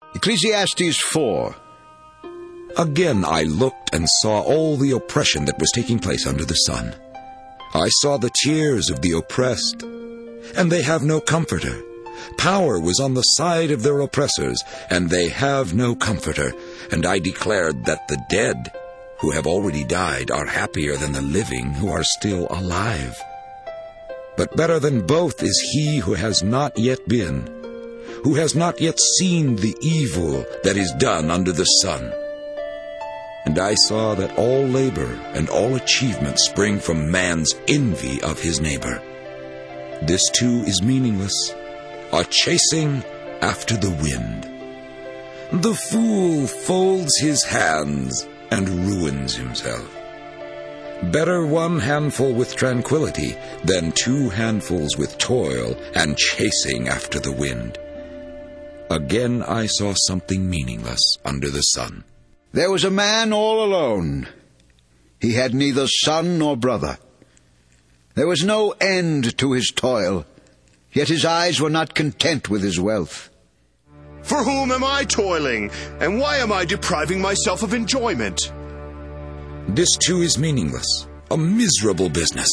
Ecclesiastes 4. Again I looked and saw all the oppression that was taking place under the sun. I saw the tears of the oppressed, and they have no comforter. Power was on the side of their oppressors, and they have no comforter. And I declared that the dead, who have already died, are happier than the living who are still alive. But better than both is he who has not yet been, who has not yet seen the evil that is done under the sun. And I saw that all labor and all achievement spring from man's envy of his neighbor. This too is meaningless, a chasing after the wind. The fool folds his hands and ruins himself. Better one handful with tranquility than 2 handfuls with toil and chasing after the wind. Again I saw something meaningless under the sun. There was a man all alone. He had neither son nor brother. There was no end to his toil, yet his eyes were not content with his wealth. For whom am I toiling, and why am I depriving myself of enjoyment? This too is meaningless, a miserable business.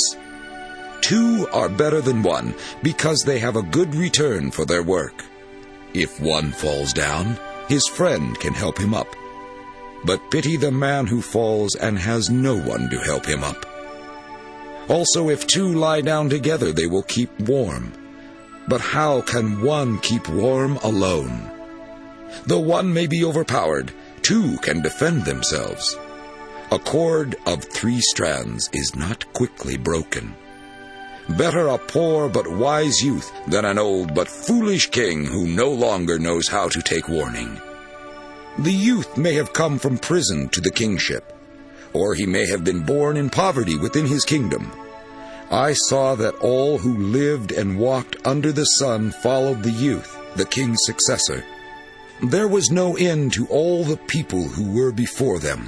2 are better than 1, because they have a good return for their work. If one falls down, his friend can help him up. But pity the man who falls and has no one to help him up. Also, if 2 lie down together, they will keep warm. But how can one keep warm alone? Though one may be overpowered, 2 can defend themselves. A cord of 3 strands is not quickly broken. Better a poor but wise youth than an old but foolish king who no longer knows how to take warning. The youth may have come from prison to the kingship, or he may have been born in poverty within his kingdom. I saw that all who lived and walked under the sun followed the youth, the king's successor. There was no end to all the people who were before them.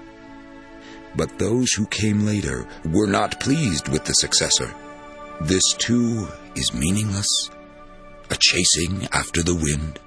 But those who came later were not pleased with the successor. This too is meaningless, a chasing after the wind.